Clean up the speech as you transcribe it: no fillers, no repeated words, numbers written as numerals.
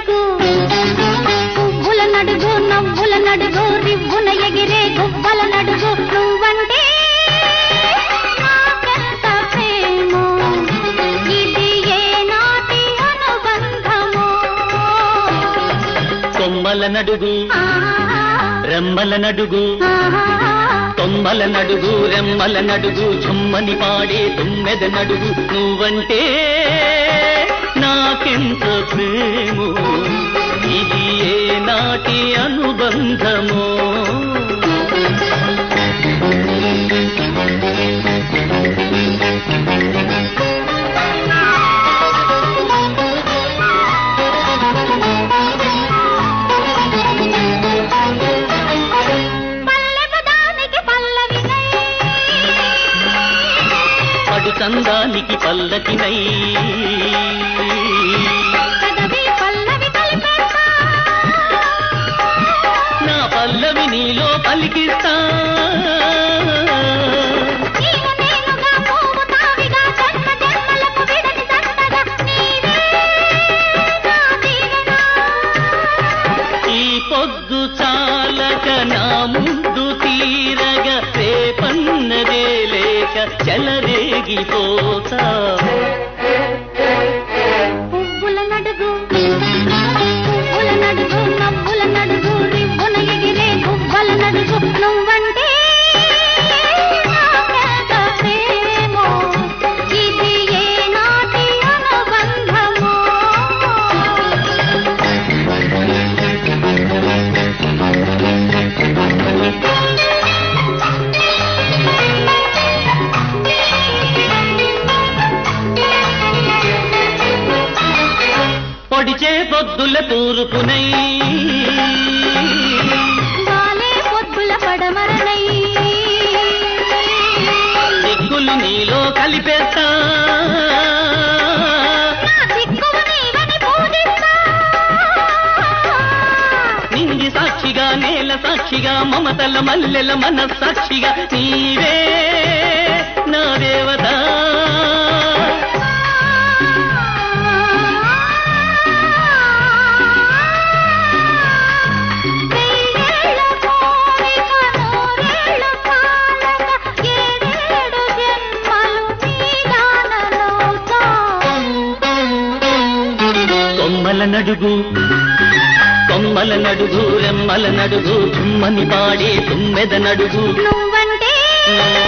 నడుగు పువ్వుల నడుగు నవ్వుల నడుగు రివ్వున ఎగిరే గువ్వల నడుగు నువ్వంటే నాకెంత ప్రేమో ఇది ఏనాటి అనుబంధమో కొమ్మల నడుగు రెమ్మల నడుగు కొమ్మల నడుగు రెమ్మల నడుగు చుమ్మని పాడే తుమ్మెద నడుగు నువ్వంటే నాకెంత ప్రేమో ఇది ఏనాటి అనుబంధమో చందానికి పల్లకినై నా పల్లవి నీలో పలికిస్తా ఈ పొద్దు చాలక నా ముందు తీరగా రేపన్నదే లేక చెలరేగిపోతా పువ్వుల నడుగు పువ్వుల నడుగు నవ్వుల నడుగు రివ్వున ఎగిరే గువ్వల నడుగు నువ్వంటే నాకెంత ప్రేమో ఇది ఏనాటి అనుబంధమో పొడిచే పొద్దుల తూర్పునై వాలే పొద్దుల పడమరనై దిక్కులు నీలో కలిపేస్తా నింగి సాక్షిగా నేల సాక్షిగా మమతల మల్లెల మనస్సాక్షిగా నీవే నా దేవత కొమ్మల నడుగు కొమ్మల నడుగు రెమ్మల నడుగు చుమ్మని పాడే తుమ్మెద నడుగు నువ్వంటే